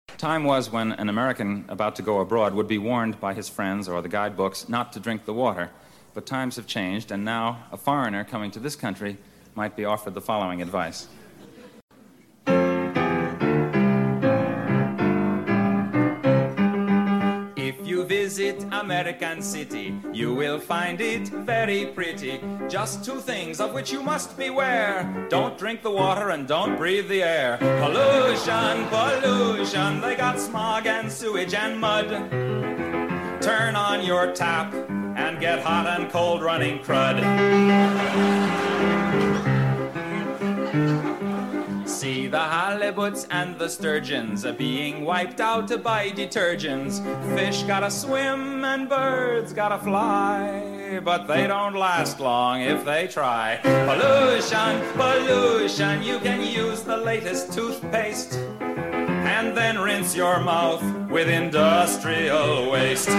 Time was when an American about to go abroad would be warned by his friends or the guidebooks not to drink the water. But times have changed, and now a foreigner coming to this country might be offered the following advice. If you visit American City, you will find it very pretty. Just two things of which you must beware. Don't drink the water and don't breathe the air. Pollution, pollution, they got smog and sewage and mud. Turn on your tap and get hot and cold running crud. See the halibuts and the sturgeons being wiped out by detergents. Fish gotta swim and birds gotta fly, but they don't last long if they try. Pollution, pollution, you can use the latest toothpaste and then rinse your mouth with industrial waste.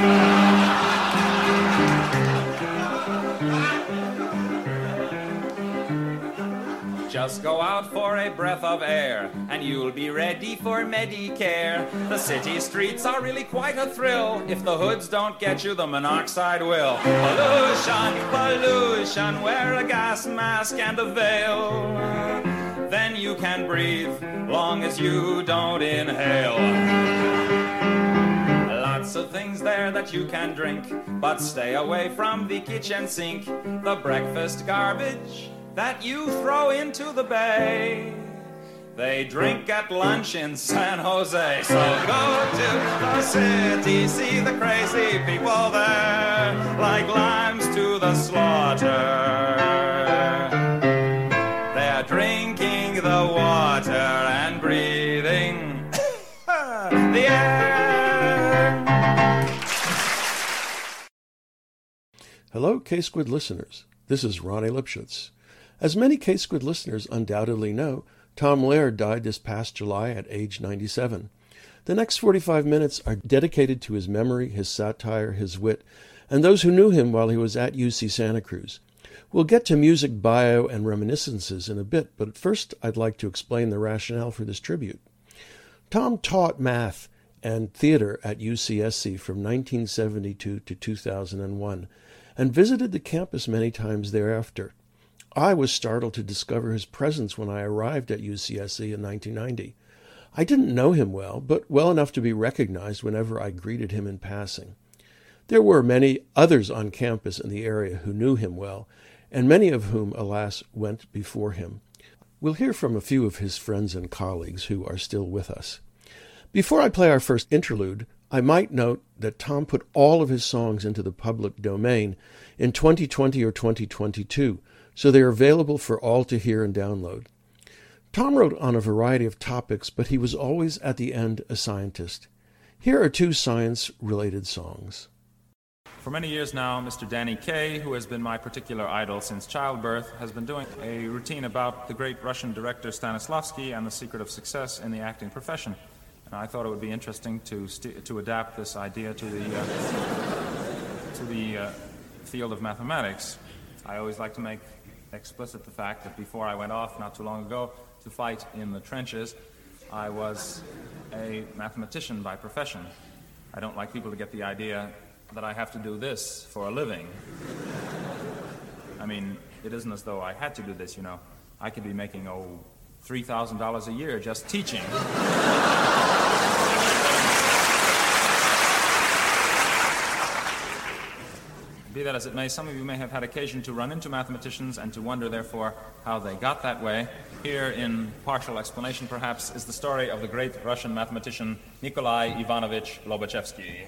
Just go out for a breath of air, and you'll be ready for Medicare. The city streets are really quite a thrill. If the hoods don't get you, the monoxide will. Pollution, pollution, wear a gas mask and a veil. Then you can breathe, long as you don't inhale. Lots of things there that you can drink, but stay away from the kitchen sink. The breakfast garbage that you throw into the bay, they drink at lunch in San Jose. So go to the city, see the crazy people there, like lambs to the slaughter. They're drinking the water and breathing the air. Hello, K-Squid listeners. This is Ronnie Lipschutz. As many K-Squid listeners undoubtedly know, Tom Laird died this past July at age 97. The next 45 minutes are dedicated to his memory, his satire, his wit, and those who knew him while he was at UC Santa Cruz. We'll get to music, bio, and reminiscences in a bit, but first I'd like to explain the rationale for this tribute. Tom taught math and theater at UCSC from 1972 to 2001, and visited the campus many times thereafter. I was startled to discover his presence when I arrived at UCSC in 1990. I didn't know him well, but well enough to be recognized whenever I greeted him in passing. There were many others on campus in the area who knew him well, and many of whom, alas, went before him. We'll hear from a few of his friends and colleagues who are still with us. Before I play our first interlude, I might note that Tom put all of his songs into the public domain in 2020 or 2022, so they are available for all to hear and download. Tom wrote on a variety of topics, but he was always at the end a scientist. Here are two science-related songs. For many years now, Mr. Danny Kaye, who has been my particular idol since childbirth, has been doing a routine about the great Russian director Stanislavski and the secret of success in the acting profession. And I thought it would be interesting to adapt this idea to the field of mathematics. I always like to make explicit the fact that before I went off not too long ago to fight in the trenches, I was a mathematician by profession. I don't like people to get the idea that I have to do this for a living. I mean, it isn't as though I had to do this, you know. I could be making, $3,000 a year just teaching. Be that as it may, some of you may have had occasion to run into mathematicians and to wonder, therefore, how they got that way. Here, in partial explanation, perhaps, is the story of the great Russian mathematician Nikolai Ivanovich Lobachevsky.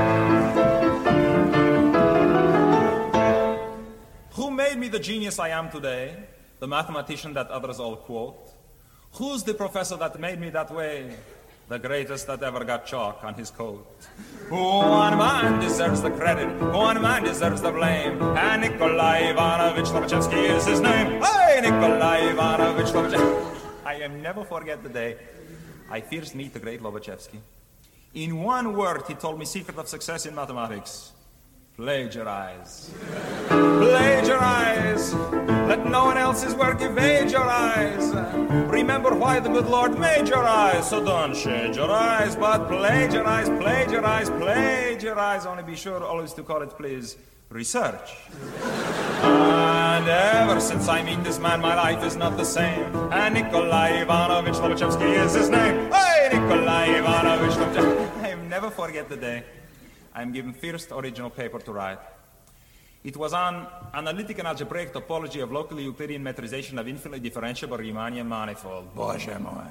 Who made me the genius I am today? The mathematician that others all quote? Who's the professor that made me that way? The greatest that ever got chalk on his coat. One man deserves the credit, one man deserves the blame, and Nikolai Ivanovich Lobachevsky is his name. Hey, Nikolai Ivanovich Lobachevsky. I am never forget the day I first meet the great Lobachevsky. In one word, he told me secret of success in mathematics. Plagiarize. Plagiarize. Let no one else's work evade your eyes. Remember why the good Lord made your eyes. So don't shade your eyes, but plagiarize, plagiarize, plagiarize. Only be sure always to call it, please, research. And ever since I meet this man, my life is not the same. And Nikolai Ivanovich Lobachevsky is his name. Hey, Nikolai Ivanovich Lobachevsky. I'll never forget the day I'm given first original paper to write. It was on analytic and algebraic topology of locally Euclidean metrization of infinitely differentiable Riemannian manifold. Боже мой.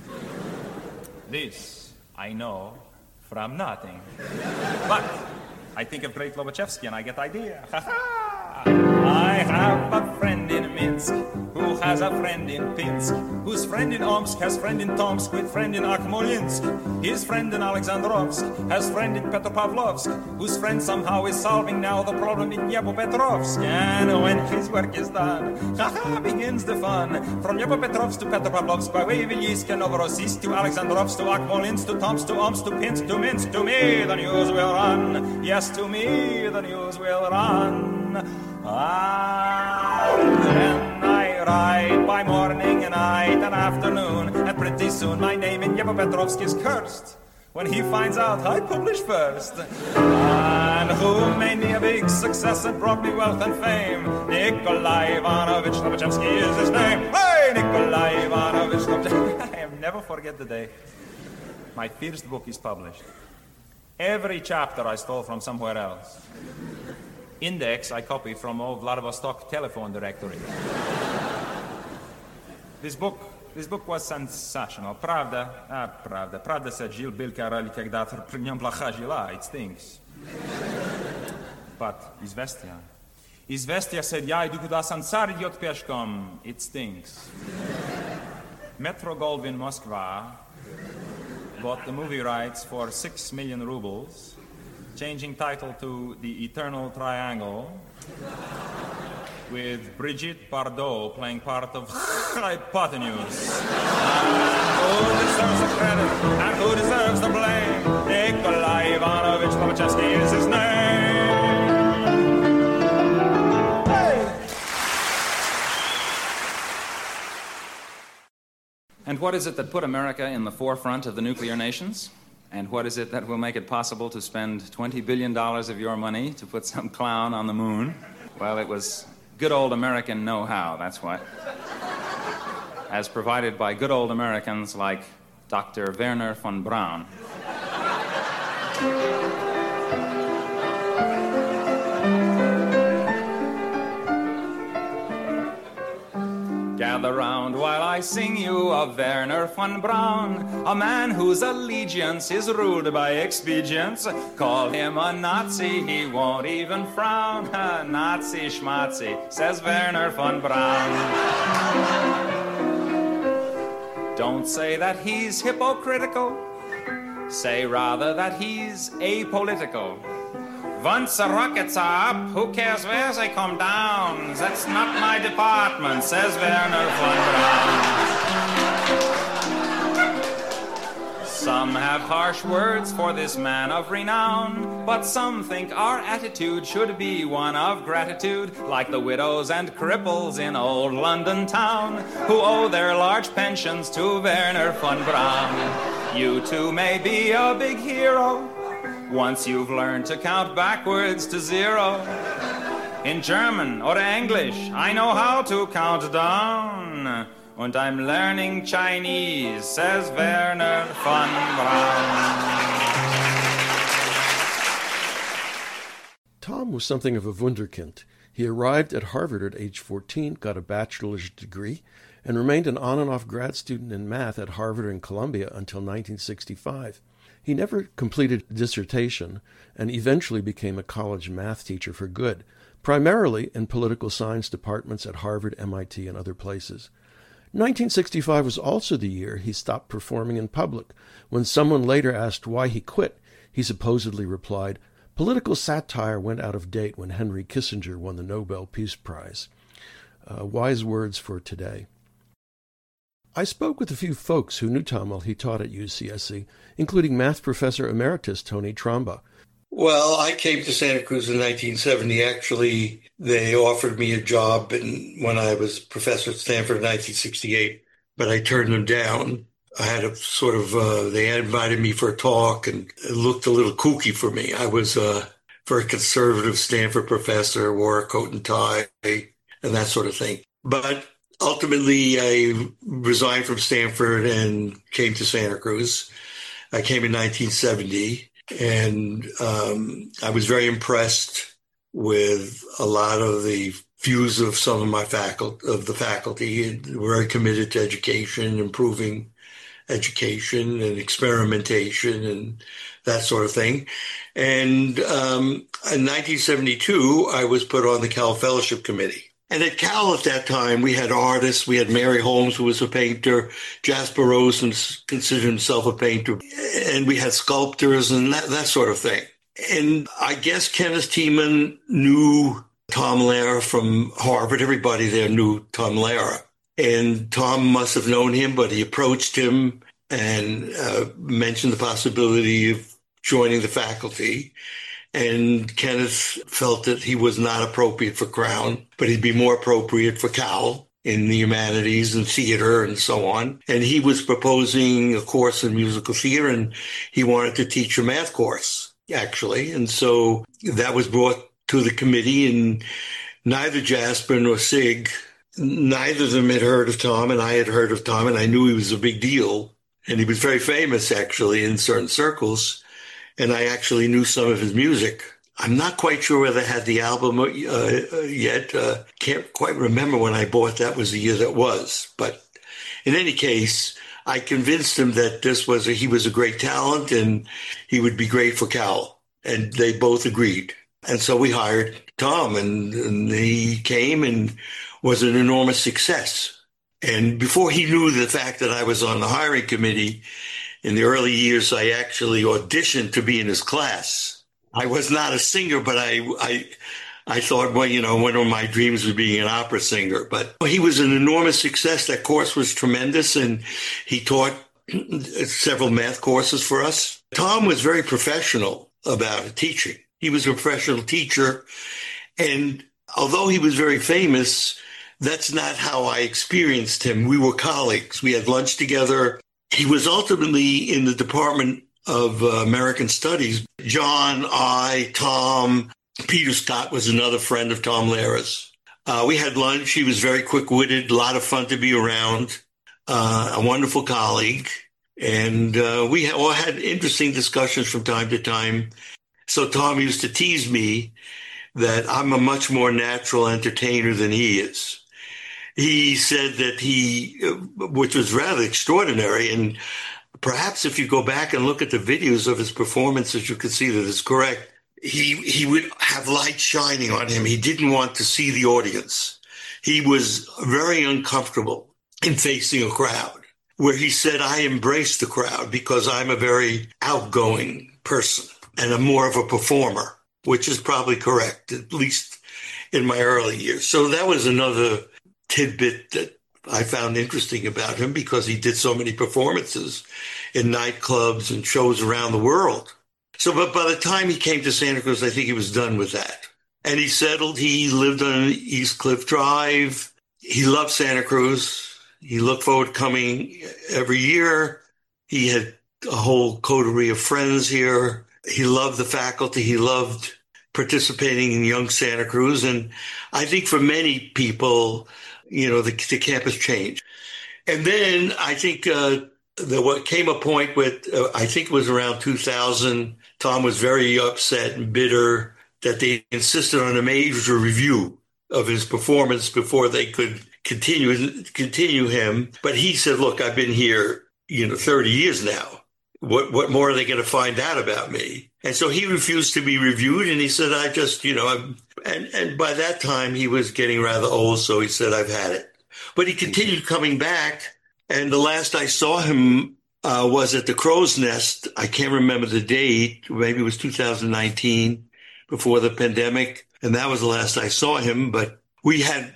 This I know from nothing. But I think of great Lobachevsky and I get idea. I have a friend in Minsk who has a friend in Pinsk, whose friend in Omsk has friend in Tomsk with friend in Akhmolinsk. His friend in Alexandrovsk has friend in Petropavlovsk, whose friend somehow is solving now the problem in Dnepropetrovsk. And when his work is done, begins the fun. From Dnepropetrovsk to Petropavlovsk, by way of Ilyich and Novorossiysk to Alexandrovsk to Akhmolinsk to Tomsk to Omsk to Pinsk to Minsk. To me the news will run. Yes, to me the news will run. Then I ride by morning and night and afternoon, and pretty soon my name in Dnepropetrovsk is cursed. When he finds out I publish first. And who made me a big success and brought me wealth and fame? Nikolai Ivanovich Lobachevsky is his name. Hey, Nikolai Ivanovich Lobachevsky. I'll never forget the day my first book is published. Every chapter I stole from somewhere else. Index I copied from old Vladivostok telephone directory. This book was sensational. Pravda said Gilles Bilkarali когда-то при нем плоха жила. It stinks. But Izvestia said я иду куда сансар идет пешком. It stinks. Metro Goldwyn Moskva bought the movie rights for 6 million rubles, changing title to The Eternal Triangle, with Brigitte Bardot playing part of Hypotenuse. And who deserves the credit and who deserves the blame? Nikolai Ivanovich Lobachevsky is his name. Hey! And what is it that put America in the forefront of the nuclear nations? And what is it that will make it possible to spend $20 billion of your money to put some clown on the moon? Well, it was good old American know-how, that's what. As provided by good old Americans like Dr. Wernher von Braun. Gather round while I sing you of Wernher von Braun, a man whose allegiance is ruled by expedience. Call him a Nazi, he won't even frown. Nazi schmatzi, says Wernher von Braun. Don't say that he's hypocritical, say rather that he's apolitical. Once the rockets are up, who cares where they come down? That's not my department, says Wernher von Braun. Some have harsh words for this man of renown, but some think our attitude should be one of gratitude, like the widows and cripples in old London town, who owe their large pensions to Wernher von Braun. You too may be a big hero, once you've learned to count backwards to 0. In German or English, I know how to count down. Und I'm learning Chinese, says Wernher von Braun. Tom was something of a wunderkind. He arrived at Harvard at age 14, got a bachelor's degree, and remained an on and off grad student in math at Harvard and Columbia until 1965. He never completed a dissertation and eventually became a college math teacher for good, primarily in political science departments at Harvard, MIT, and other places. 1965 was also the year he stopped performing in public. When someone later asked why he quit, he supposedly replied, "Political satire went out of date when Henry Kissinger won the Nobel Peace Prize." Wise words for today. I spoke with a few folks who knew Tom while he taught at UCSC, including math professor emeritus Tony Tromba. Well, I came to Santa Cruz in 1970. Actually, they offered me a job when I was professor at Stanford in 1968, but I turned them down. I had a sort of, they had invited me for a talk and it looked a little kooky for me. I was a very conservative Stanford professor, wore a coat and tie and that sort of thing. But ultimately, I resigned from Stanford and came to Santa Cruz. I came in 1970, and I was very impressed with a lot of the views of some of my faculty. We're very committed to education, improving education and experimentation and that sort of thing. And in 1972, I was put on the Cal Fellowship Committee. And at Cal at that time, we had artists. We had Mary Holmes, who was a painter. Jasper Rosen considered himself a painter. And we had sculptors and that sort of thing. And I guess Kenneth Tiemann knew Tom Lehrer from Harvard. Everybody there knew Tom Lehrer. And Tom must have known him, but he approached him and mentioned the possibility of joining the faculty. And Kenneth felt that he was not appropriate for Crown, but he'd be more appropriate for Cal in the humanities and theater and so on. And he was proposing a course in musical theater, and he wanted to teach a math course, actually. And so that was brought to the committee, and neither Jasper nor Sig, neither of them had heard of Tom, and I had heard of Tom, and I knew he was a big deal. And he was very famous, actually, in certain circles. And I actually knew some of his music. I'm not quite sure whether I had the album yet. Can't quite remember when I bought that was the year that was. But in any case, I convinced him that he was a great talent and he would be great for Cal. And they both agreed. And so we hired Tom, and he came and was an enormous success. And before he knew the fact that I was on the hiring committee, in the early years, I actually auditioned to be in his class. I was not a singer, but I thought, well, one of my dreams was being an opera singer. But he was an enormous success. That course was tremendous, and he taught several math courses for us. Tom was very professional about teaching. He was a professional teacher, and although he was very famous, that's not how I experienced him. We were colleagues. We had lunch together. He was ultimately in the Department of American Studies. John, Tom, Peter Scott was another friend of Tom Lehrer's. We had lunch. He was very quick-witted, a lot of fun to be around, a wonderful colleague. And we all had interesting discussions from time to time. So Tom used to tease me that I'm a much more natural entertainer than he is. He said that which was rather extraordinary, and perhaps if you go back and look at the videos of his performances, you could see that it's correct. He would have light shining on him. He didn't want to see the audience. He was very uncomfortable in facing a crowd, where he said, I embrace the crowd because I'm a very outgoing person and I'm more of a performer, which is probably correct, at least in my early years. So that was another tidbit that I found interesting about him, because he did so many performances in nightclubs and shows around the world. So, but by the time he came to Santa Cruz, I think he was done with that. And he settled. He lived on East Cliff Drive. He loved Santa Cruz. He looked forward to coming every year. He had a whole coterie of friends here. He loved the faculty. He loved participating in Young Santa Cruz. And I think for many people, the campus changed. And then I think there came a point with, I think it was around 2000, Tom was very upset and bitter that they insisted on a major review of his performance before they could continue him. But he said, look, I've been here, 30 years now. What more are they going to find out about me? And so he refused to be reviewed. And he said, I just, and by that time he was getting rather old. So he said, I've had it. But he continued coming back. And the last I saw him was at the Crow's Nest. I can't remember the date. Maybe it was 2019, before the pandemic. And that was the last I saw him. But we had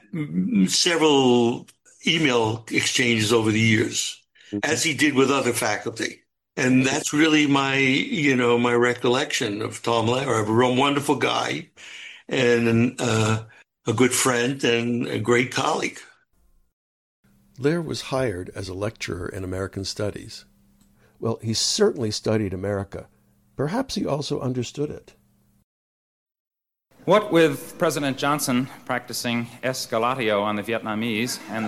several email exchanges over the years, as he did with other faculty. And that's really my recollection of Tom Lehrer, a real wonderful guy and a good friend and a great colleague. Lehrer was hired as a lecturer in American Studies. Well, he certainly studied America. Perhaps he also understood it. What with President Johnson practicing escalatio on the Vietnamese, and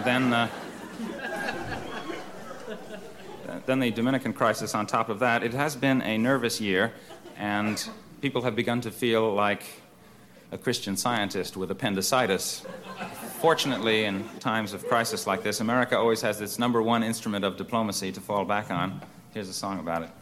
then the Dominican crisis on top of that, it has been a nervous year, and people have begun to feel like a Christian Scientist with appendicitis. Fortunately, in times of crisis like this, America always has its number one instrument of diplomacy to fall back on. Here's a song about it.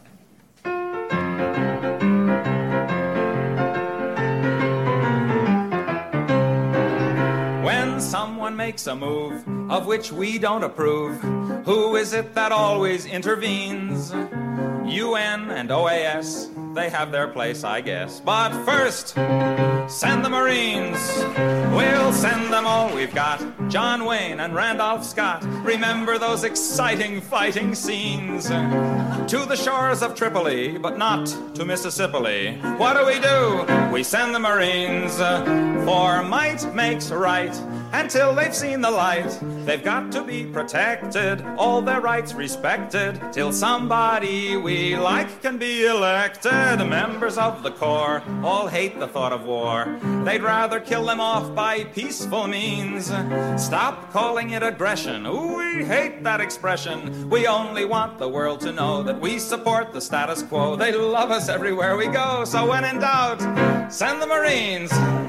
When someone makes a move of which we don't approve, who is it that always intervenes? UN and OAS, they have their place, I guess. But first, send the Marines. We'll send them all we've got. John Wayne and Randolph Scott. Remember those exciting fighting scenes. To the shores of Tripoli, but not to Mississippi. What do? We send the Marines. For might makes right. Until they've seen the light, they've got to be protected, all their rights respected, till somebody we like can be elected. Members of the Corps all hate the thought of war. They'd rather kill them off by peaceful means. Stop calling it aggression. Ooh, we hate that expression. We only want the world to know that we support the status quo. They love us everywhere we go, so when in doubt, send the Marines.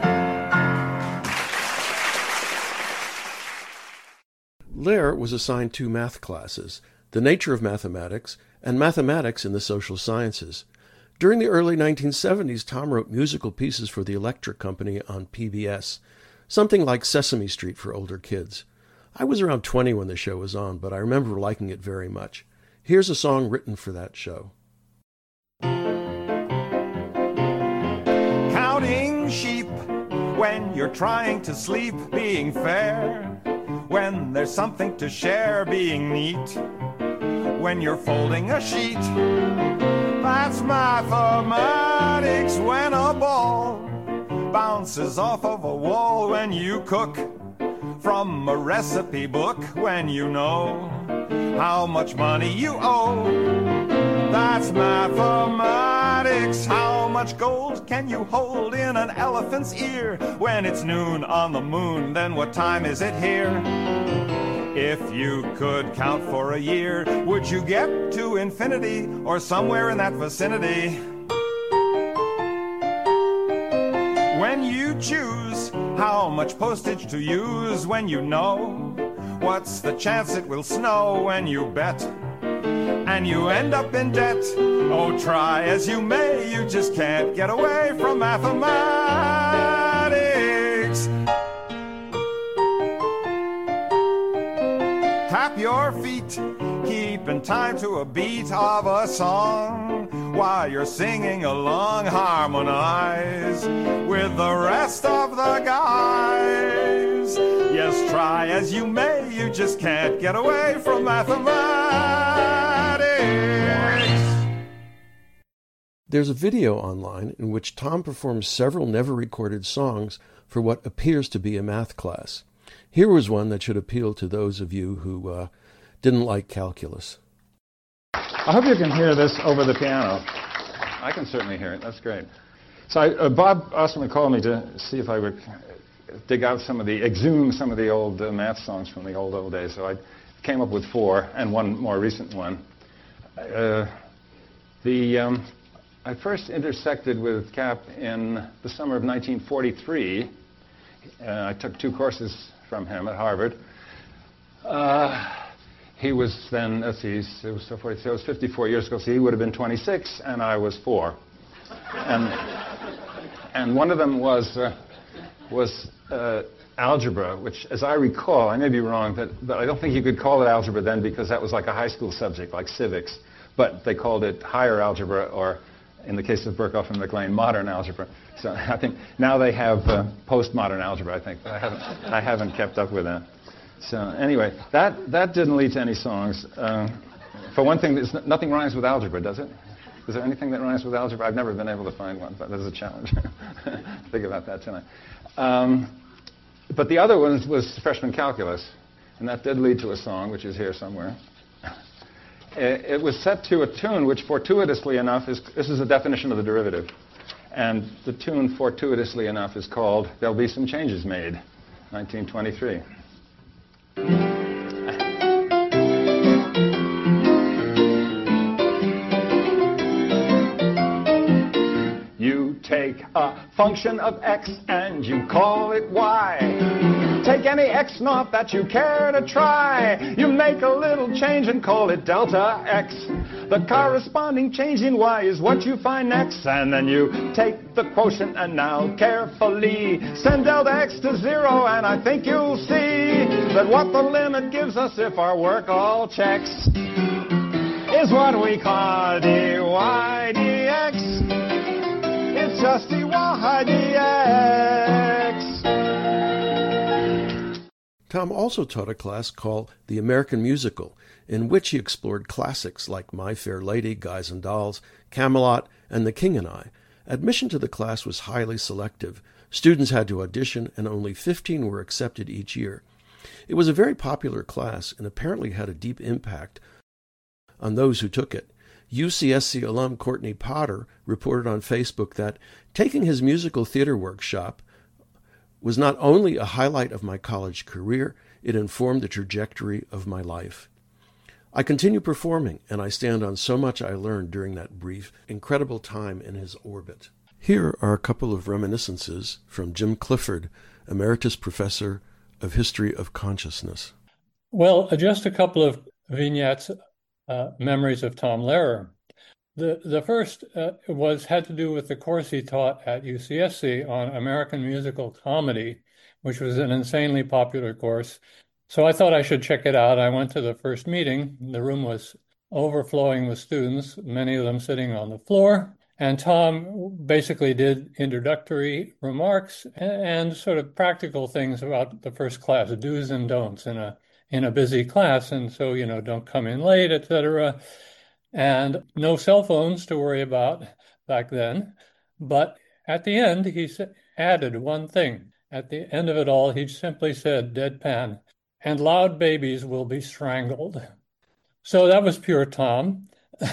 Lehrer was assigned 2 math classes, the nature of mathematics and mathematics in the social sciences. During the early 1970s, Tom wrote musical pieces for the Electric Company on PBS, something like Sesame Street for older kids. I was around 20 when the show was on, but I remember liking it very much. Here's a song written for that show. Counting sheep when you're trying to sleep, being fair. When there's something to share, being neat. When you're folding a sheet, that's mathematics. When a ball bounces off of a wall, when you cook from a recipe book, when you know how much money you owe, that's mathematics. How much gold can you hold in an elephant's ear? When it's noon on the moon, then what time is it here? If you could count for a year, would you get to infinity or somewhere in that vicinity? When you choose how much postage to use, when you know what's the chance it will snow, when you bet and you end up in debt. Oh, try as you may, you just can't get away from mathematics. Tap your feet, keep in time to a beat of a song. While you're singing along, harmonize with the rest of the guys. Yes, try as you may, you just can't get away from mathematics. There's a video online in which Tom performs several never-recorded songs for what appears to be a math class. Here was one that should appeal to those of you who didn't like calculus. I hope you can hear this over the piano. I can certainly hear it. That's great. So Bob Osterman called me to see if I would dig out exhume some of the old math songs from the old days. So I came up with 4 and one more recent one. I first intersected with Cap in the summer of 1943. I took 2 courses from him at Harvard. He was then, let's see, it was 54 years ago, so he would have been 26, and I was 4. And one of them was algebra, which, as I recall, I may be wrong, but I don't think you could call it algebra then because that was like a high school subject, like civics. But they called it higher algebra, or in the case of Birkhoff and MacLean, modern algebra. So I think now they have postmodern algebra, I think, but I haven't kept up with that. So anyway, that didn't lead to any songs. For one thing, nothing rhymes with algebra, does it? Is there anything that rhymes with algebra? I've never been able to find one, but there's a challenge. Think about that tonight. But the other one was freshman calculus, and that did lead to a song, which is here somewhere. It was set to a tune which, fortuitously enough, this is a definition of the derivative. And the tune, fortuitously enough, is called There'll Be Some Changes Made, 1923. You take a function of x and you call it y. Take any x naught that you care to try. You make a little change and call it delta x. The corresponding change in y is what you find next. And then you take the quotient and now carefully send delta x to 0, and I think you'll see that what the limit gives us, if our work all checks, is what we call dy dx. It's just dy dx. Tom also taught a class called The American Musical, in which he explored classics like My Fair Lady, Guys and Dolls, Camelot, and The King and I. Admission to the class was highly selective. Students had to audition, and only 15 were accepted each year. It was a very popular class and apparently had a deep impact on those who took it. UCSC alum Courtney Potter reported on Facebook that taking his musical theater workshop was not only a highlight of my college career, it informed the trajectory of my life. I continue performing, and I stand on so much I learned during that brief, incredible time in his orbit. Here are a couple of reminiscences from Jim Clifford, Emeritus Professor of History of Consciousness. Well, just a couple of vignettes, memories of Tom Lehrer. The first had to do with the course he taught at UCSC on American musical comedy, which was an insanely popular course. So I thought I should check it out. I went to the first meeting. The room was overflowing with students, many of them sitting on the floor. And Tom basically did introductory remarks and sort of practical things about the first class, do's and don'ts in a busy class. And so, don't come in late, etc. And no cell phones to worry about back then. But at the end, he added one thing. At the end of it all, he simply said, deadpan, and loud babies will be strangled. So that was pure Tom.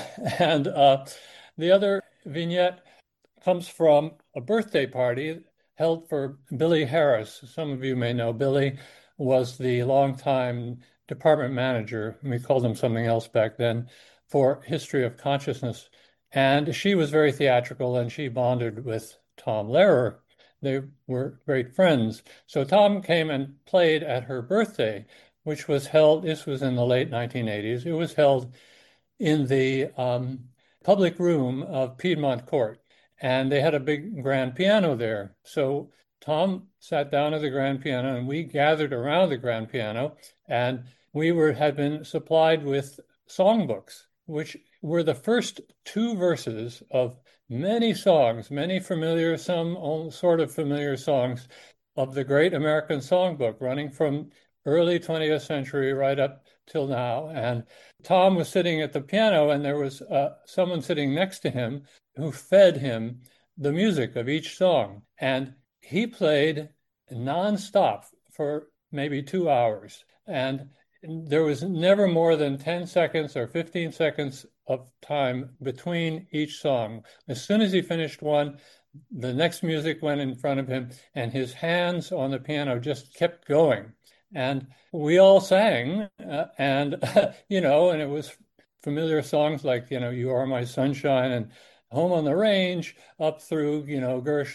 And the other vignette comes from a birthday party held for Billy Harris. Some of you may know Billy was the longtime department manager, we called him something else back then, for History of Consciousness. And she was very theatrical, and she bonded with Tom Lehrer. They were great friends. So Tom came and played at her birthday, which was held, this was in the late 1980s. It was held in the public room of Piedmont Court. And they had a big grand piano there. So Tom sat down at the grand piano, and we gathered around the grand piano, and we had been supplied with songbooks, which were the first two verses of many songs, many familiar, some sort of familiar songs of the Great American Songbook, running from early 20th century right up till now. And Tom was sitting at the piano, and there was someone sitting next to him who fed him the music of each song. And he played nonstop for maybe 2 hours. And there was never more than 10 seconds or 15 seconds of time between each song. As soon as he finished one, the next music went in front of him, and his hands on the piano just kept going. And we all sang, and it was familiar songs like, You Are My Sunshine and Home on the Range, up through, the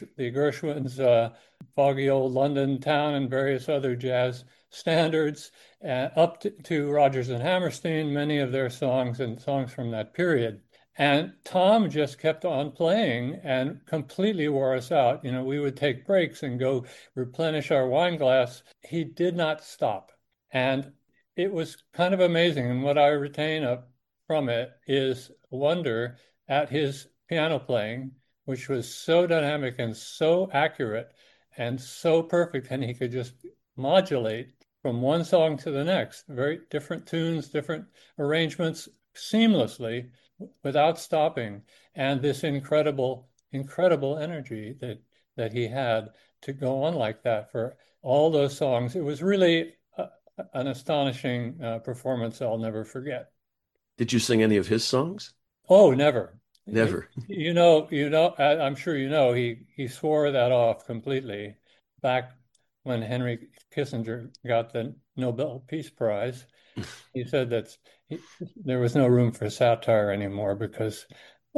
Gershwins, Foggy Old London Town, and various other jazz standards, up to Rodgers and Hammerstein, many of their songs and songs from that period. And Tom just kept on playing and completely wore us out. We would take breaks and go replenish our wine glass. He did not stop. And it was kind of amazing. And what I retain from it is wonder at his piano playing, which was so dynamic and so accurate and so perfect. And he could just modulate from one song to the next, very different tunes, different arrangements, seamlessly without stopping, and this incredible energy that he had to go on like that for all those songs. It was really an astonishing performance I'll never forget. Did you sing any of his songs? Oh, never. Never. I'm sure he swore that off completely back when Henry Kissinger got the Nobel Peace Prize. He said that there was no room for satire anymore because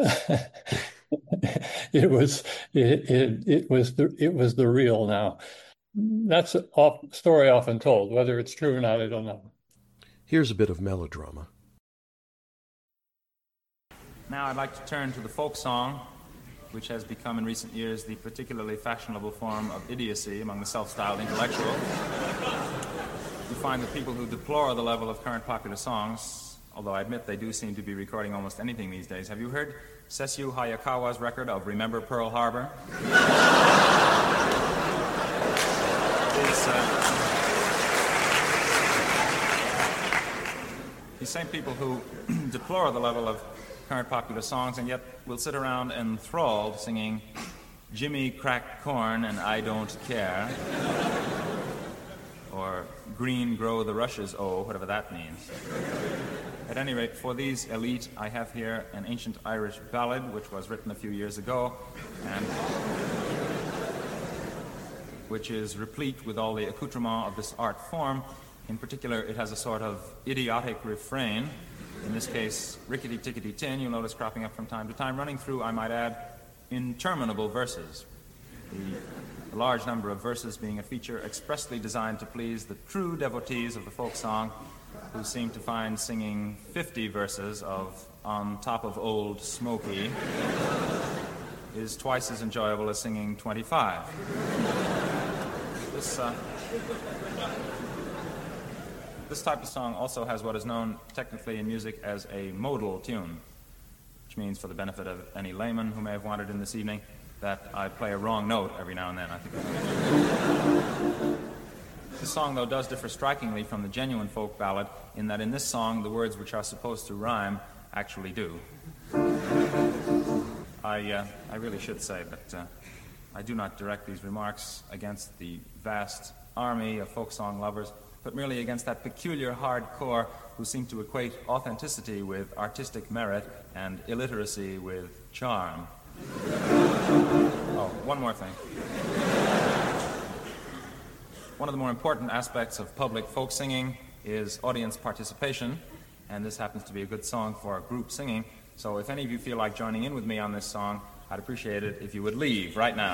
it was the real now. That's a story often told. Whether it's true or not, I don't know. Here's a bit of melodrama. Now I'd like to turn to the folk song, which has become in recent years the particularly fashionable form of idiocy among the self-styled intellectual. You find that people who deplore the level of current popular songs, although I admit they do seem to be recording almost anything these days. Have you heard Sessue Hayakawa's record of Remember Pearl Harbor? These same people who deplore the level of current popular songs and yet will sit around enthralled singing Jimmy Cracked Corn and I Don't Care, or Green Grow the Rushes, oh, whatever that means. At any rate, for these elite, I have here an ancient Irish ballad which was written a few years ago and which is replete with all the accoutrement of this art form. In particular, it has a sort of idiotic refrain. In this case, rickety-tickety-tin, you'll notice cropping up from time to time, running through, I might add, interminable verses. The large number of verses being a feature expressly designed to please the true devotees of the folk song, who seem to find singing 50 verses of On Top of Old Smoky is twice as enjoyable as singing 25. This type of song also has what is known technically in music as a modal tune, which means, for the benefit of any layman who may have wandered in this evening, that I play a wrong note every now and then. I think this song, though, does differ strikingly from the genuine folk ballad in that in this song the words which are supposed to rhyme actually do. I really should say that I do not direct these remarks against the vast army of folk song lovers, but merely against that peculiar hardcore who seem to equate authenticity with artistic merit and illiteracy with charm. Oh, one more thing. One of the more important aspects of public folk singing is audience participation, and this happens to be a good song for group singing. So if any of you feel like joining in with me on this song, I'd appreciate it if you would leave right now.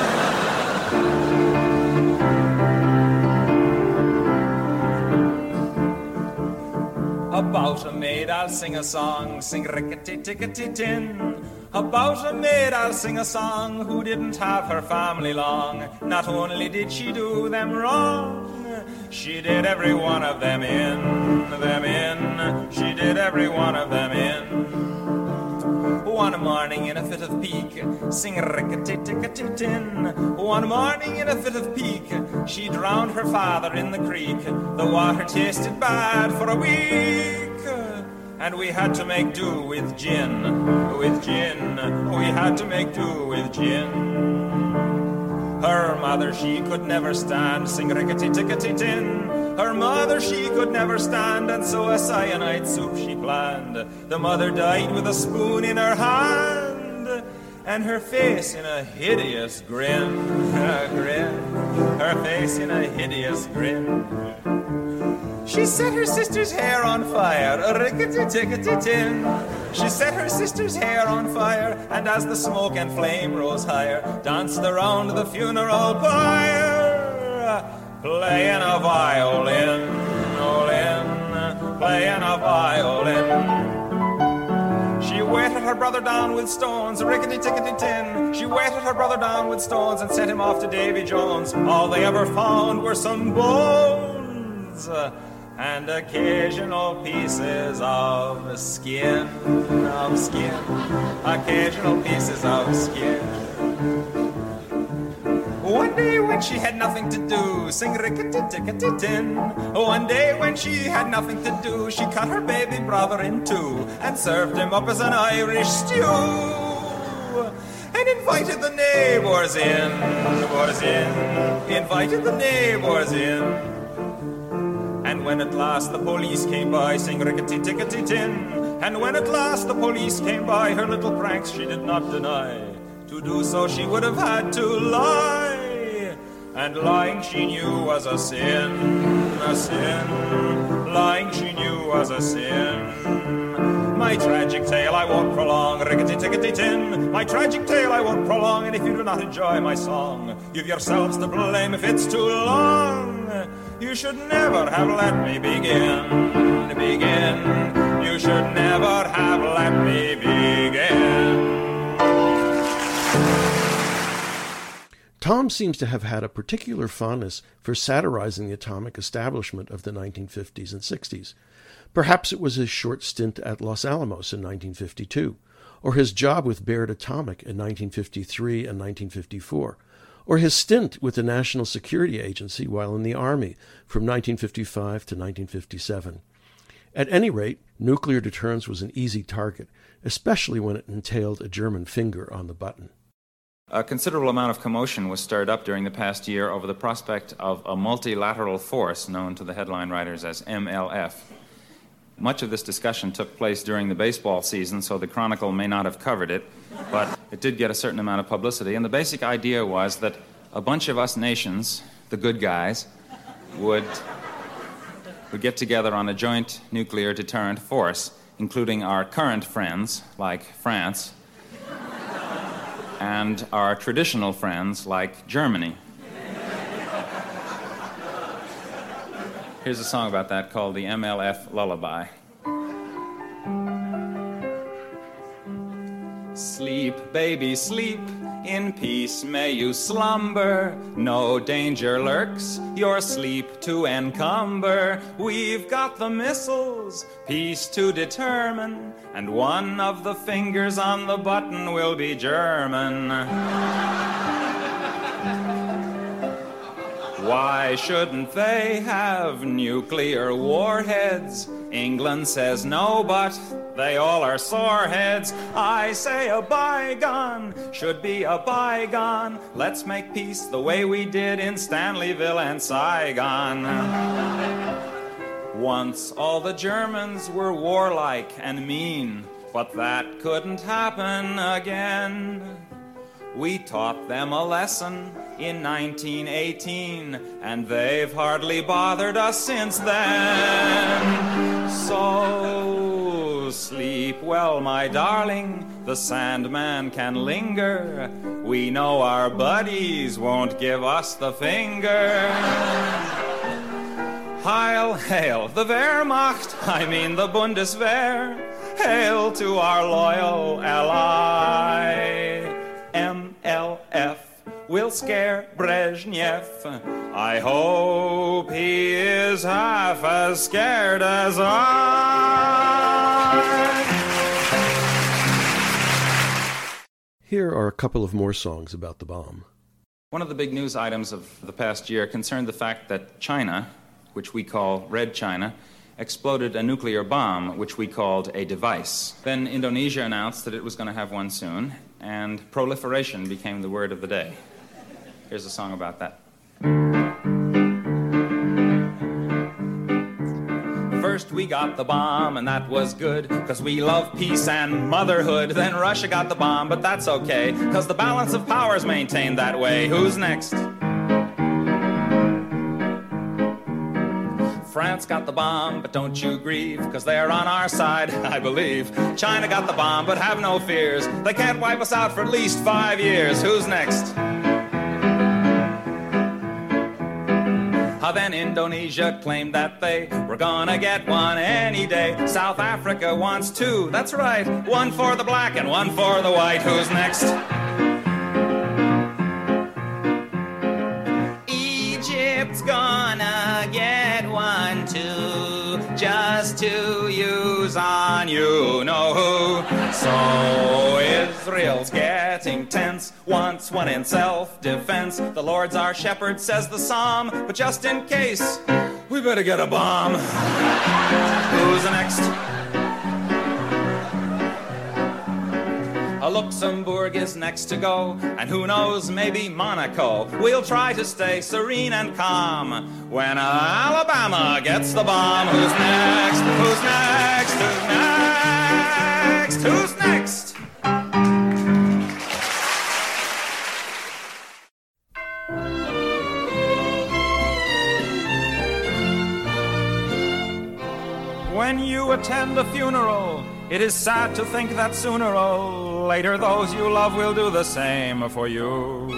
About a maid I'll sing a song, sing rickety-tickety-tin. About a maid I'll sing a song who didn't have her family long. Not only did she do them wrong, she did every one of them in. She did every one of them in. One morning in a fit of pique, sing rickety-tickety-tin. One morning in a fit of pique, she drowned her father in the creek. The water tasted bad for a week, and we had to make do with gin. We had to make do with gin. Her mother she could never stand, sing rickety-tickety-tin. Her mother she could never stand, and so a cyanide soup she planned. The mother died with a spoon in her hand, and her face in a hideous grin. Her face in a hideous grin. She set her sister's hair on fire, a rickety-tickety-tin. She set her sister's hair on fire, and as the smoke and flame rose higher, danced around the funeral pyre, playing a violin, playing a violin. She weighted her brother down with stones, rickety-tickety-tin. She weighted her brother down with stones and sent him off to Davy Jones. All they ever found were some bones and occasional pieces of skin, occasional pieces of skin. One day when she had nothing to do, sing rickety-tickety-tin. One day when she had nothing to do, she cut her baby brother in two and served him up as an Irish stew. And invited the neighbors in, invited the neighbors in. And when at last the police came by, sing rickety-tickety-tin. And when at last the police came by, her little pranks she did not deny. To do so she would have had to lie. And lying she knew was a sin, a sin. Lying she knew was a sin. My tragic tale I won't prolong, rickety-tickety-tin. My tragic tale I won't prolong, and if you do not enjoy my song, you've yourselves to blame if it's too long. You should never have let me begin. You should never have let me begin. Tom seems to have had a particular fondness for satirizing the atomic establishment of the 1950s and 60s. Perhaps it was his short stint at Los Alamos in 1952, or his job with Baird Atomic in 1953 and 1954, or his stint with the National Security Agency while in the Army from 1955 to 1957. At any rate, nuclear deterrence was an easy target, especially when it entailed a German finger on the button. A considerable amount of commotion was stirred up during the past year over the prospect of a multilateral force known to the headline writers as MLF. Much of this discussion took place during the baseball season, so the Chronicle may not have covered it, but it did get a certain amount of publicity. And the basic idea was that a bunch of us nations, the good guys, would get together on a joint nuclear deterrent force, including our current friends, like France, and our traditional friends, like Germany. Here's a song about that called the MLF Lullaby. Sleep, baby, sleep, in peace may you slumber. No danger lurks, your sleep to encumber. We've got the missiles, peace to determine, and one of the fingers on the button will be German. Why shouldn't they have nuclear warheads? England says no, but they all are soreheads. I say a bygone should be a bygone. Let's make peace the way we did in Stanleyville and Saigon. Once all the Germans were warlike and mean, but that couldn't happen again. We taught them a lesson in 1918, and they've hardly bothered us since then. So sleep well, my darling, the Sandman can linger. We know our buddies won't give us the finger. Heil, hail, the Wehrmacht, I mean the Bundeswehr. Hail to our loyal ally. MLF will scare Brezhnev. I hope he is half as scared as I. Here are a couple of more songs about the bomb. One of the big news items of the past year concerned the fact that China, which we call Red China, exploded a nuclear bomb, which we called a device. Then Indonesia announced that it was going to have one soon, and proliferation became the word of the day. Here's a song about that. First we got the bomb, and that was good, 'cause we love peace and motherhood. Then Russia got the bomb, but that's okay, 'cause the balance of power's maintained that way. Who's next? France got the bomb, but don't you grieve, 'cause they're on our side, I believe. China got the bomb, but have no fears. They can't wipe us out for at least 5 years. Who's next? Then Indonesia claimed that they were gonna get one any day. South Africa wants two, that's right. One for the black and one for the white. Who's next? Egypt's gonna get one too, just to use on you know who. So Israel jail's getting tense. Once one in self-defense. The Lord's our shepherd, says the psalm. But just in case, we better get a bomb. Who's the next? Luxembourg is next to go, and who knows, maybe Monaco. We'll try to stay serene and calm when Alabama gets the bomb. Who's next? Who's next? Who's next? Who's next? When you attend a funeral, it is sad to think that sooner or later those you love will do the same for you.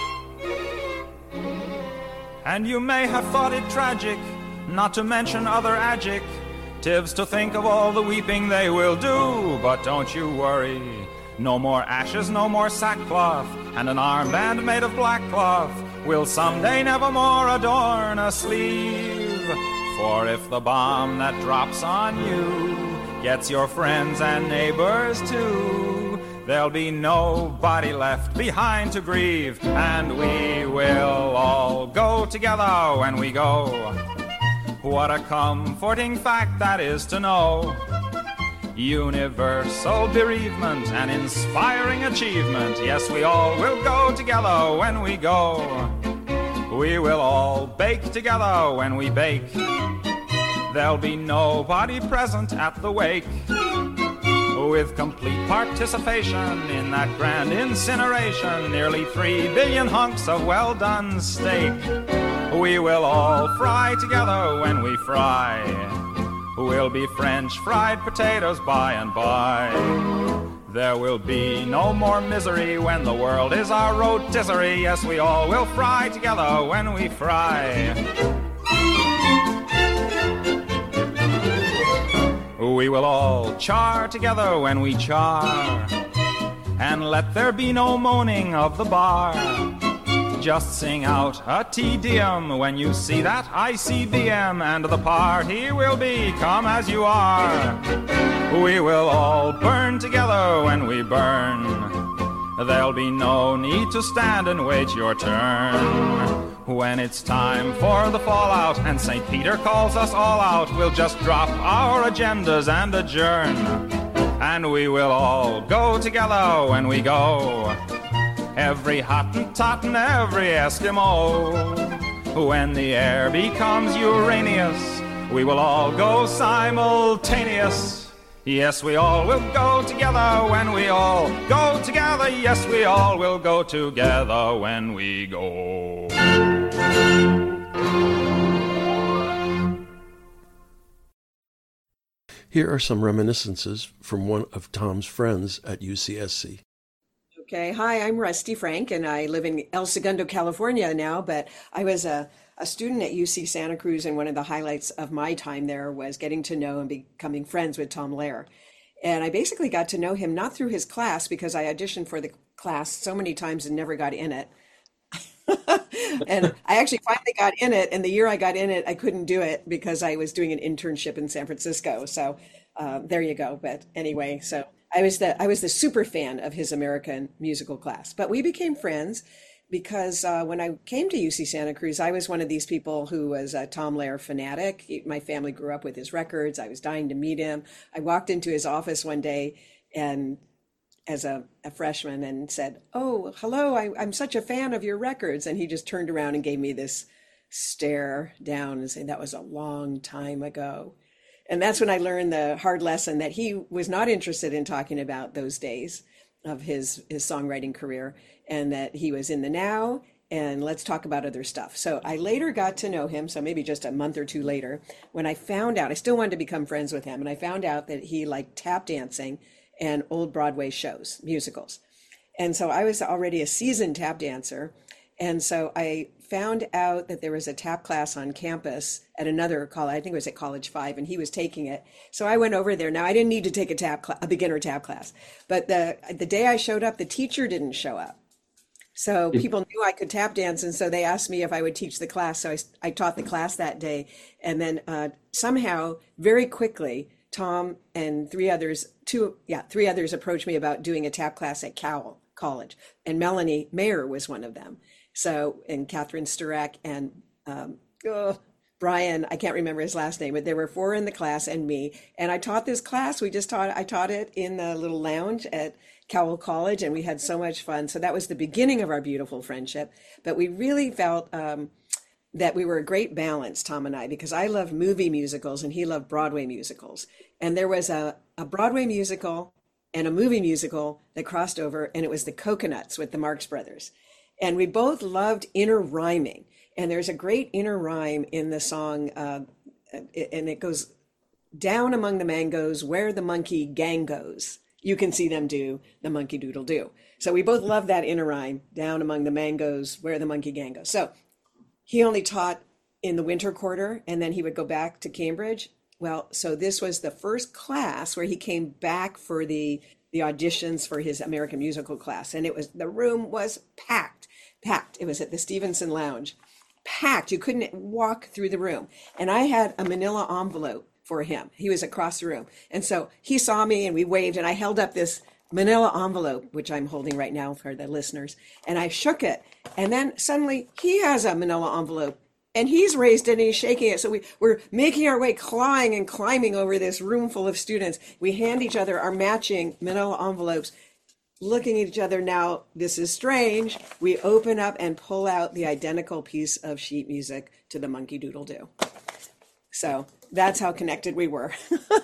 And you may have thought it tragic, not to mention other adjectives, to think of all the weeping they will do. But don't you worry, no more ashes, no more sackcloth, and an armband made of black cloth will someday nevermore adorn a sleeve. For if the bomb that drops on you gets your friends and neighbors too, there'll be nobody left behind to grieve, and we will all go together when we go. What a comforting fact that is to know. Universal bereavement, an inspiring achievement. Yes, we all will go together when we go. We will all bake together when we bake. There'll be nobody present at the wake. With complete participation in that grand incineration, nearly 3 billion hunks of well-done steak. We will all fry together when we fry. We'll be French fried potatoes by and by. There will be no more misery when the world is our rotisserie. Yes, we all will fry together when we fry. We will all char together when we char, and let there be no moaning of the bar. Just sing out a Te Deum when you see that ICBM, and the party will be come as you are. We will all burn together when we burn. There'll be no need to stand and wait your turn. When it's time for the fallout and St. Peter calls us all out, we'll just drop our agendas and adjourn. And we will all go together when we go. Every Hottentot and every Eskimo. When the air becomes Uranus, we will all go simultaneous. Yes, we all will go together when we all go together. Yes, we all will go together when we go. Here are some reminiscences from one of Tom's friends at UCSC. Okay, hi, I'm Rusty Frank, and I live in El Segundo, California now, but I was a student at UC Santa Cruz, and one of the highlights of my time there was getting to know and becoming friends with Tom Lehrer. And I basically got to know him not through his class, because I auditioned for the class so many times and never got in it. And I actually finally got in it, and the year I got in it, I couldn't do it because I was doing an internship in San Francisco. So there you go. But anyway, so I was the super fan of his American musical class. But we became friends because when I came to UC Santa Cruz, I was one of these people who was a Tom Lehrer fanatic. My family grew up with his records. I was dying to meet him. I walked into his office one day and as a freshman and said, "Oh, hello, I'm such a fan of your records." And he just turned around and gave me this stare down and said, "That was a long time ago." And that's when I learned the hard lesson that he was not interested in talking about those days of his songwriting career, and that he was in the now, and let's talk about other stuff. So I later got to know him, so maybe just a month or two later, when I found out, I still wanted to become friends with him, and I found out that he liked tap dancing and old Broadway shows, musicals. And so I was already a seasoned tap dancer. And so I found out that there was a tap class on campus at another college, I think it was at College 5, and he was taking it. So I went over there. Now, I didn't need to take a beginner tap class, but the day I showed up, the teacher didn't show up. So people knew I could tap dance, and so they asked me if I would teach the class. So I taught the class that day. And then somehow, very quickly, Tom and three others approached me about doing a tap class at Cowell College, and Melanie Mayer was one of them. So, and Catherine Sturek and Brian, I can't remember his last name, but there were 4 in the class and me. And I taught this class. I taught it in the little lounge at Cowell College, and we had so much fun. So that was the beginning of our beautiful friendship. But we really felt that we were a great balance, Tom and I, because I loved movie musicals and he loved Broadway musicals. And there was a Broadway musical and a movie musical that crossed over, and it was The Coconuts with the Marx Brothers. And we both loved inner rhyming. And there's a great inner rhyme in the song, and it goes, down among the mangoes where the monkey gang goes, you can see them do the monkey doodle do. So we both love that inner rhyme, down among the mangoes where the monkey gang goes. So he only taught in the winter quarter, and then he would go back to Cambridge. Well, so this was the first class where he came back for the auditions for his American musical class. And the room was packed. It was at the Stevenson Lounge. Packed. You couldn't walk through the room. And I had a manila envelope for him. He was across the room. And so he saw me and we waved, and I held up this manila envelope, which I'm holding right now for the listeners. And I shook it. And then suddenly he has a manila envelope and he's raised it and he's shaking it. So we're making our way, clawing and climbing over this room full of students. We hand each other our matching manila envelopes. Looking at each other now, this is strange. We open up and pull out the identical piece of sheet music to the Monkey Doodle Do. So that's how connected we were.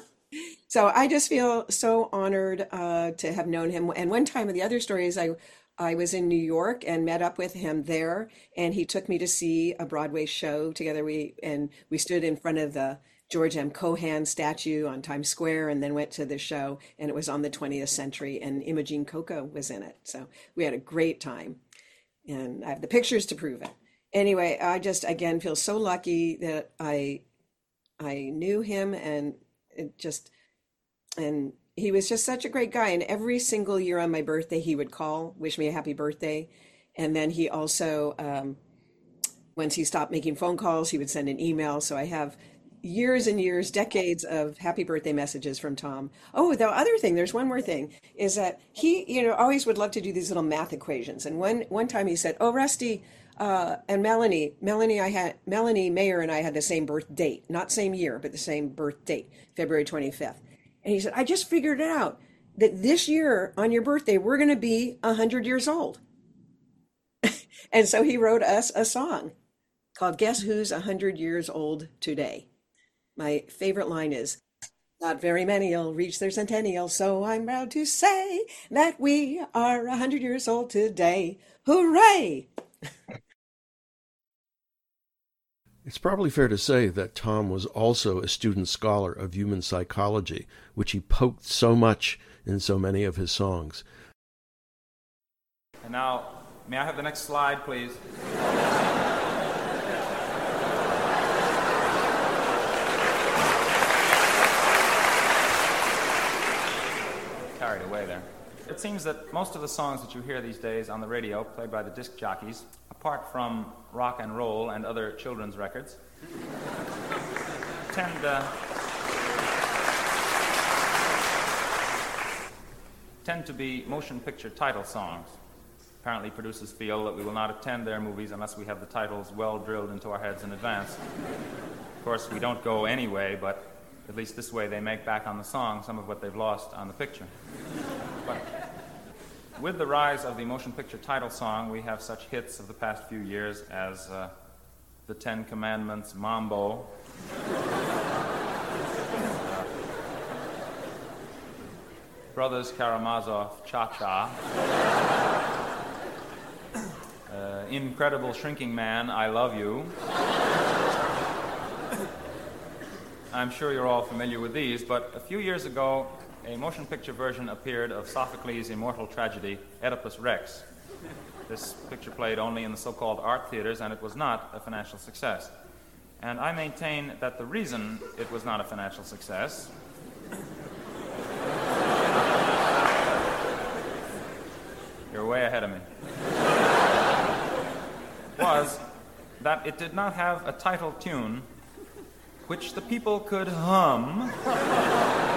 So I just feel so honored to have known him. And one time, the other story is I was in New York and met up with him there, and he took me to see a Broadway show together. We stood in front of the George M. Cohan statue on Times Square, and then went to the show, and it was on the 20th century, and Imogene Coca was in it. So we had a great time, and I have the pictures to prove it. Anyway, I just, again, feel so lucky that I knew him, and he was just such a great guy. And every single year on my birthday, he would call, wish me a happy birthday. And then he also, once he stopped making phone calls, he would send an email. So I have years and years, decades of happy birthday messages from Tom. Oh, the other thing, there's one more thing, is that he, always would love to do these little math equations. And one time he said, "Oh, Rusty, and Melanie Mayer and I had the same birth date, not same year, but the same birth date, February 25th. And he said, I just figured it out, that this year on your birthday, we're going to be 100 years old." And so he wrote us a song called Guess Who's 100 Years Old Today. My favorite line is, not very many'll reach their centennial, so I'm proud to say that we are 100 years old today. Hooray! It's probably fair to say that Tom was also a student scholar of human psychology, which he poked so much in so many of his songs. And now, may I have the next slide, please? Carried away there. It seems that most of the songs that you hear these days on the radio, played by the disc jockeys, apart from rock and roll and other children's records, tend to be motion picture title songs. Apparently producers feel that we will not attend their movies unless we have the titles well drilled into our heads in advance. Of course, we don't go anyway, but at least this way they make back on the song some of what they've lost on the picture. But with the rise of the motion picture title song, we have such hits of the past few years as The Ten Commandments, Mambo, Brothers Karamazov, Cha-Cha, Incredible Shrinking Man, I Love You. I'm sure you're all familiar with these, but a few years ago, a motion picture version appeared of Sophocles' immortal tragedy, Oedipus Rex. This picture played only in the so-called art theaters, and it was not a financial success. And I maintain that the reason it was not a financial success you're way ahead of me, was that it did not have a title tune which the people could hum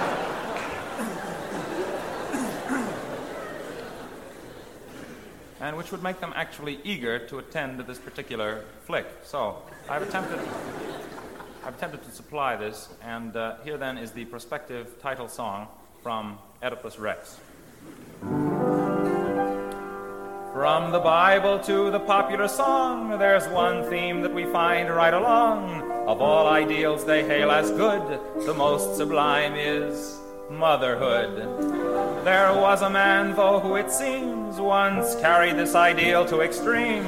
and which would make them actually eager to attend to this particular flick. So I've attempted to supply this, and here then is the prospective title song from Oedipus Rex. From the Bible to the popular song, there's one theme that we find right along. Of all ideals they hail as good, the most sublime is motherhood. There was a man, though, who it seems once carried this ideal to extremes.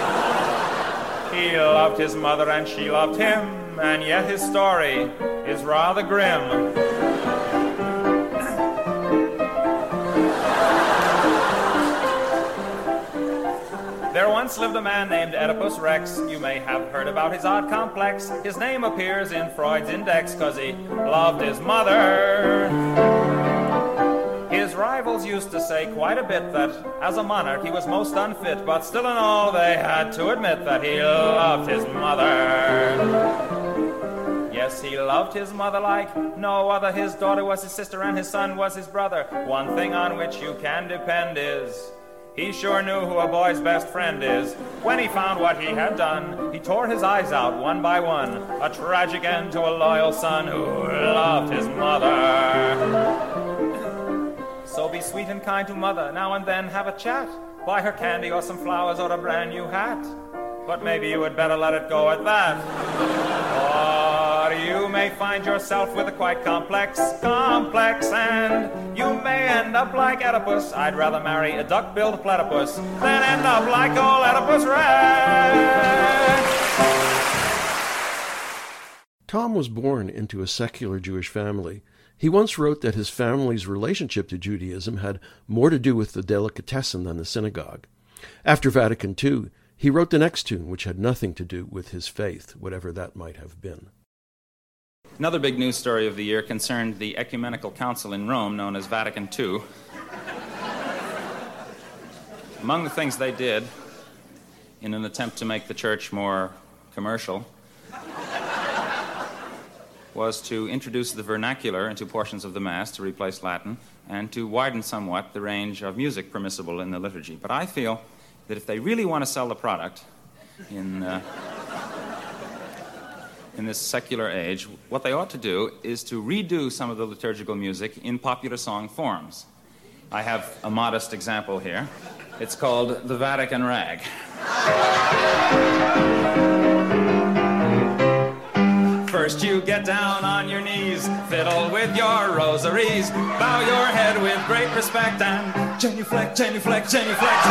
He loved his mother and she loved him, and yet his story is rather grim. There once lived a man named Oedipus Rex. You may have heard about his odd complex. His name appears in Freud's index 'cause he loved his mother. His rivals used to say quite a bit that as a monarch he was most unfit, but still in all they had to admit that he loved his mother. Yes, he loved his mother like no other. His daughter was his sister and his son was his brother. One thing on which you can depend is he sure knew who a boy's best friend is. When he found what he had done, he tore his eyes out one by one. A tragic end to a loyal son who loved his mother. So be sweet and kind to mother, now and then have a chat. Buy her candy or some flowers or a brand new hat. But maybe you would better let it go at that. Or you may find yourself with a quite complex, and you may end up like Oedipus. I'd rather marry a duck-billed platypus than end up like old Oedipus Rex. Tom was born into a secular Jewish family. He once wrote that his family's relationship to Judaism had more to do with the delicatessen than the synagogue. After Vatican II, he wrote the next tune, which had nothing to do with his faith, whatever that might have been. Another big news story of the year concerned the Ecumenical Council in Rome, known as Vatican II. Among the things they did, in an attempt to make the church more commercial, was to introduce the vernacular into portions of the Mass to replace Latin, and to widen somewhat the range of music permissible in the liturgy. But I feel that if they really want to sell the product in this secular age, what they ought to do is to redo some of the liturgical music in popular song forms. I have a modest example here. It's called the Vatican Rag. First you get down on your knees, fiddle with your rosaries, bow your head with great respect, and genuflect, genuflect, genuflect.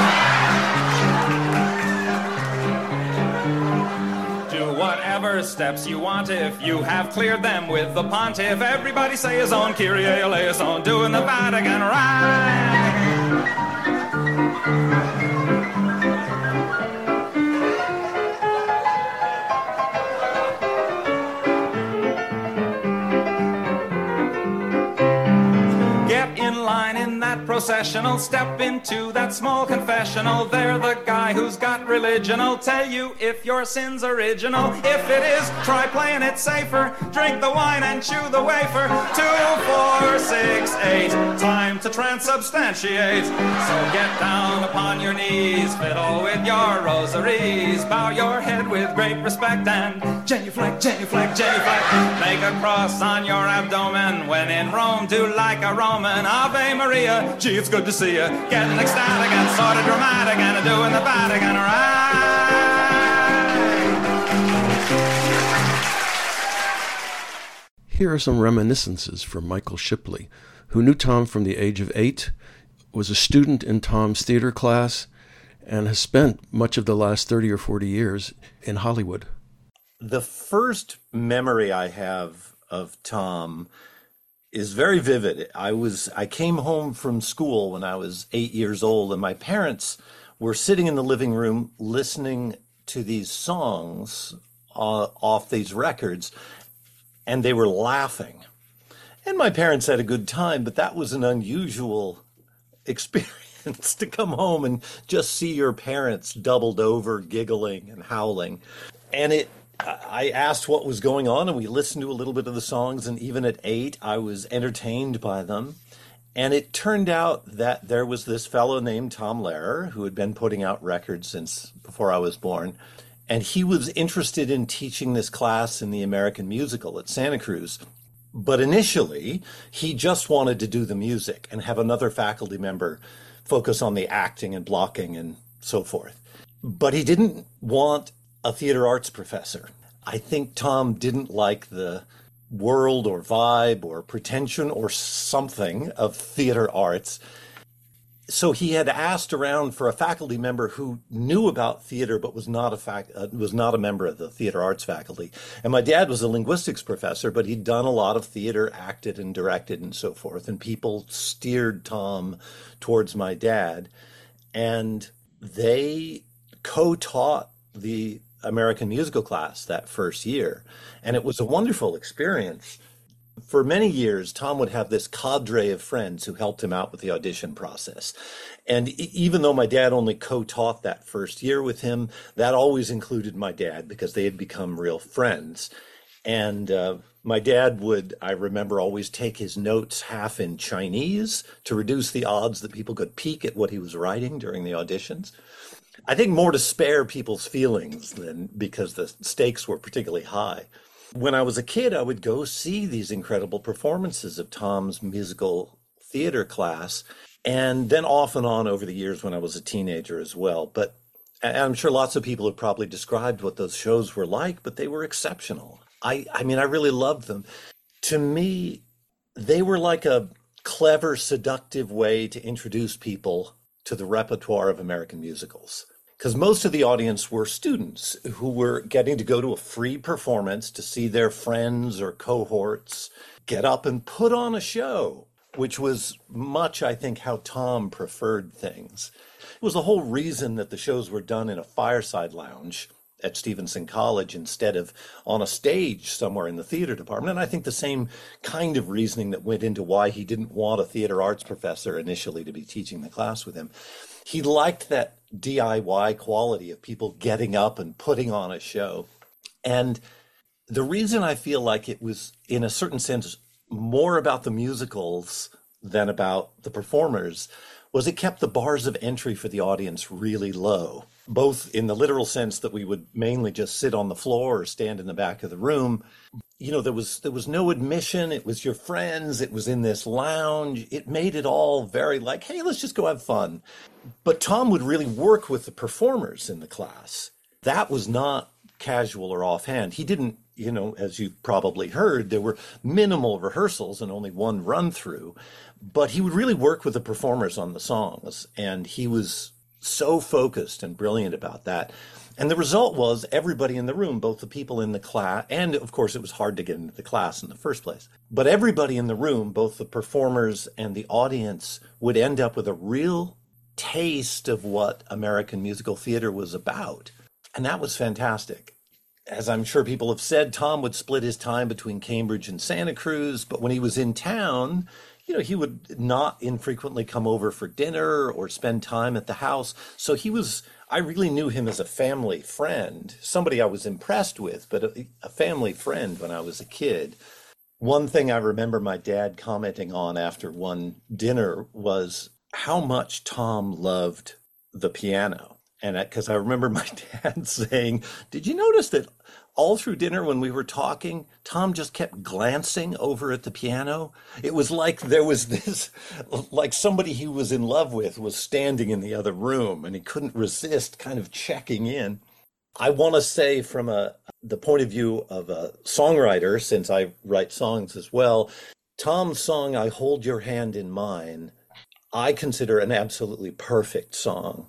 Do whatever steps you want if you have cleared them with the pontiff. Everybody say his own Kyrie eleison, doing the Vatican Rag. Processional, step into that small confessional. There the guy who's got religion'll tell you if your sin's original. If it is, try playing it safer. Drink the wine and chew the wafer. 2, 4, 6, 8. Time to transubstantiate. So get down upon your knees, fiddle with your rosaries, bow your head with great respect, and genuflect, genuflect, genuflect. Make a cross on your abdomen. When in Rome, do like a Roman. Ave Maria. Gee, it's good to see you. Getting ecstatic and sort of dramatic and doing the Vatican Rag. Here are some reminiscences from Michael Shipley, who knew Tom from the age of 8, was a student in Tom's theater class, and has spent much of the last 30 or 40 years in Hollywood. The first memory I have of Tom is very vivid. I came home from school when I was 8 years old, and my parents were sitting in the living room listening to these songs off these records, and they were laughing. And my parents had a good time, but that was an unusual experience to come home and just see your parents doubled over, giggling and howling. And I asked what was going on, and we listened to a little bit of the songs, and even at 8, I was entertained by them. And it turned out that there was this fellow named Tom Lehrer who had been putting out records since before I was born. And he was interested in teaching this class in the American musical at Santa Cruz. But initially, he just wanted to do the music and have another faculty member focus on the acting and blocking and so forth. But he didn't want a theater arts professor. I think Tom didn't like the world or vibe or pretension or something of theater arts. So he had asked around for a faculty member who knew about theater but was not a member of the theater arts faculty. And my dad was a linguistics professor, but he'd done a lot of theater, acted and directed and so forth. And people steered Tom towards my dad. And they co-taught the American musical class that first year. And it was a wonderful experience. For many years, Tom would have this cadre of friends who helped him out with the audition process. And even though my dad only co-taught that first year with him, that always included my dad because they had become real friends. And my dad would, I remember, always take his notes half in Chinese to reduce the odds that people could peek at what he was writing during the auditions. I think more to spare people's feelings than because the stakes were particularly high. When I was a kid, I would go see these incredible performances of Tom's musical theater class, and then off and on over the years when I was a teenager as well. But I'm sure lots of people have probably described what those shows were like, but they were exceptional. I mean, I really loved them. To me, they were like a clever, seductive way to introduce people to the repertoire of American musicals. Because most of the audience were students who were getting to go to a free performance to see their friends or cohorts get up and put on a show, which was much, I think, how Tom preferred things. It was the whole reason that the shows were done in a fireside lounge at Stevenson College instead of on a stage somewhere in the theater department. And I think the same kind of reasoning that went into why he didn't want a theater arts professor initially to be teaching the class with him. He liked that DIY quality of people getting up and putting on a show. And the reason I feel like it was, in a certain sense, more about the musicals than about the performers was it kept the bars of entry for the audience really low, both in the literal sense that we would mainly just sit on the floor or stand in the back of the room. You know, there was no admission. It was your friends. It was in this lounge. It made it all very like, hey, let's just go have fun. But Tom would really work with the performers in the class. That was not casual or offhand. He didn't, you know, as you probably heard, there were minimal rehearsals and only one run through. But he would really work with the performers on the songs. And he was so focused and brilliant about that. And the result was everybody in the room, both the people in the class, and of course it was hard to get into the class in the first place, but everybody in the room, both the performers and the audience, would end up with a real taste of what American musical theater was about. And that was fantastic. As I'm sure people have said, Tom would split his time between Cambridge and Santa Cruz, but when he was in town, you know, he would not infrequently come over for dinner or spend time at the house. So I really knew him as a family friend, somebody I was impressed with, but a family friend when I was a kid. One thing I remember my dad commenting on after one dinner was how much Tom loved the piano. And because I remember my dad saying, did you notice that all through dinner when we were talking, Tom just kept glancing over at the piano? It was like there was this, like somebody he was in love with was standing in the other room and he couldn't resist kind of checking in. I want to say from the point of view of a songwriter, since I write songs as well, Tom's song, I Hold Your Hand in Mine, I consider an absolutely perfect song.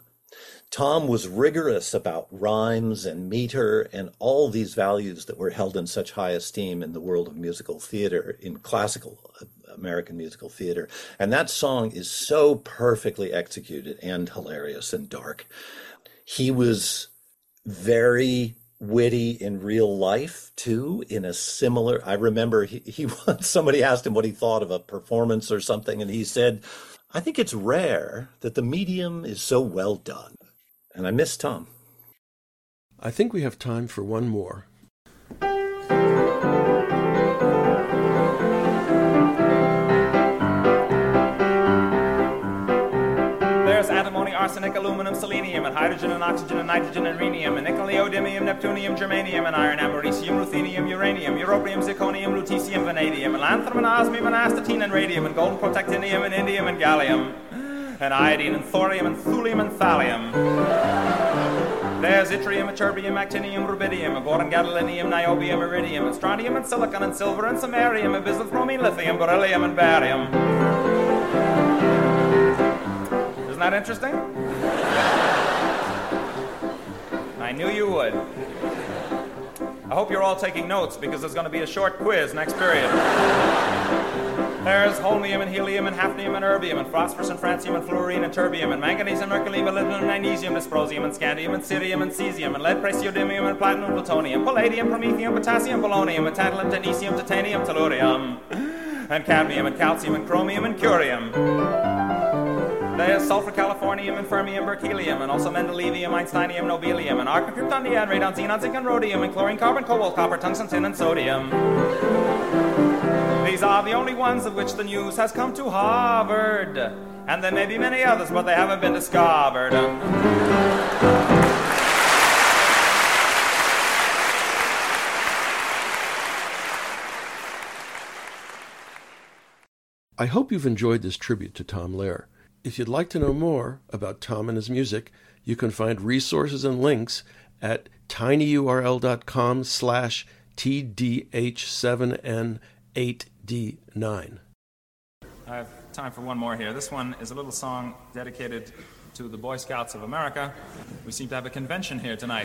Tom was rigorous about rhymes and meter and all these values that were held in such high esteem in the world of musical theater, in classical American musical theater. And that song is so perfectly executed and hilarious and dark. He was very witty in real life too, in a similar, I remember he once, somebody asked him what he thought of a performance or something, and he said, I think it's rare that the medium is so well done. And I miss Tom. I think we have time for one more. aluminum, selenium, and hydrogen and oxygen and nitrogen and rhenium, and nickel, neodymium, neptunium, germanium, and iron, americium, ruthenium, uranium, europium, zirconium, lutetium, vanadium, and lanthanum, and osmium, and astatine, and radium, and golden protactinium, and indium, and gallium, and iodine, and thorium, and thulium, and thallium. There's yttrium, ytterbium, actinium, rubidium, boron, gadolinium, niobium, iridium, and strontium, and silicon, and silver, and samarium, and bismuth, bromine, lithium, beryllium, and barium. Isn't that interesting? I knew you would. I hope you're all taking notes because there's going to be a short quiz next period. There's holmium and helium and hafnium and erbium and phosphorus and francium and fluorine and terbium and manganese and mercury, molybdenum and magnesium, dysprosium and scandium and cerium and cesium and lead, praseodymium and platinum, plutonium, palladium, promethium, potassium, polonium, and tantalum, technetium, titanium, tellurium, and cadmium and calcium and chromium and curium. There's sulfur, californium, and fermium, berkelium, and also mendelevium, einsteinium, nobelium, and argon, krypton, neon, radon, xenon, zinc, and rhodium, and chlorine, carbon, cobalt, copper, tungsten, tin, and sodium. These are the only ones of which the news has come to Harvard. And there may be many others, but they haven't been discovered. I hope you've enjoyed this tribute to Tom Lehrer. If you'd like to know more about Tom and his music, you can find resources and links at tinyurl.com/TDH7N8D9. I have time for one more here. This one is a little song dedicated to the Boy Scouts of America. We seem to have a convention here tonight.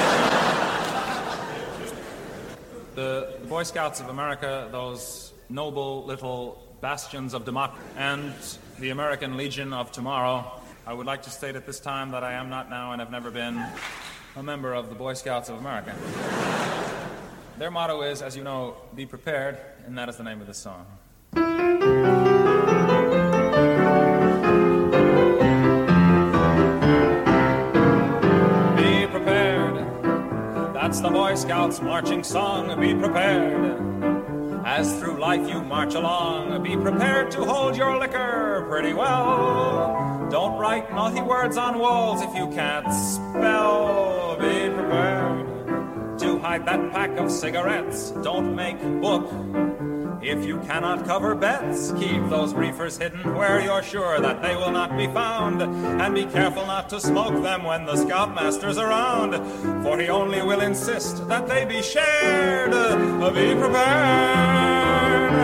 The Boy Scouts of America, those noble little bastions of democracy, and the American Legion of Tomorrow. I would like to state at this time that I am not now and have never been a member of the Boy Scouts of America. Their motto is, as you know, be prepared, and that is the name of this song. Be prepared, that's the Boy Scouts marching song. Be prepared, as through life you march along. Be prepared to hold your liquor pretty well. Don't write naughty words on walls if you can't spell. Be prepared to hide that pack of cigarettes. Don't make book if you cannot cover bets. Keep those reefers hidden where you're sure that they will not be found. And be careful not to smoke them when the scoutmaster's around, for he only will insist that they be shared. Be prepared.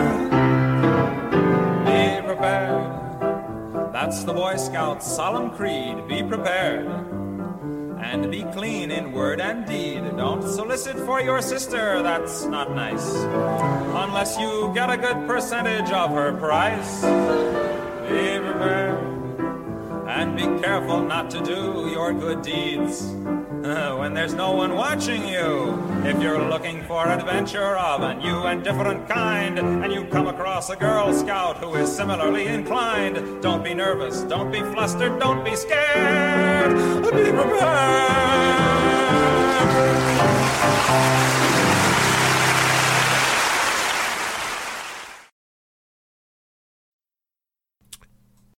Be prepared. That's the Boy Scout's solemn creed. Be prepared. And be clean in word and deed. Don't solicit for your sister, that's not nice, unless you get a good percentage of her price. Be prepared. And be careful not to do your good deeds when there's no one watching you. If you're looking for adventure of a new and different kind, and you come across a Girl Scout who is similarly inclined, don't be nervous, don't be flustered, don't be scared. Be prepared.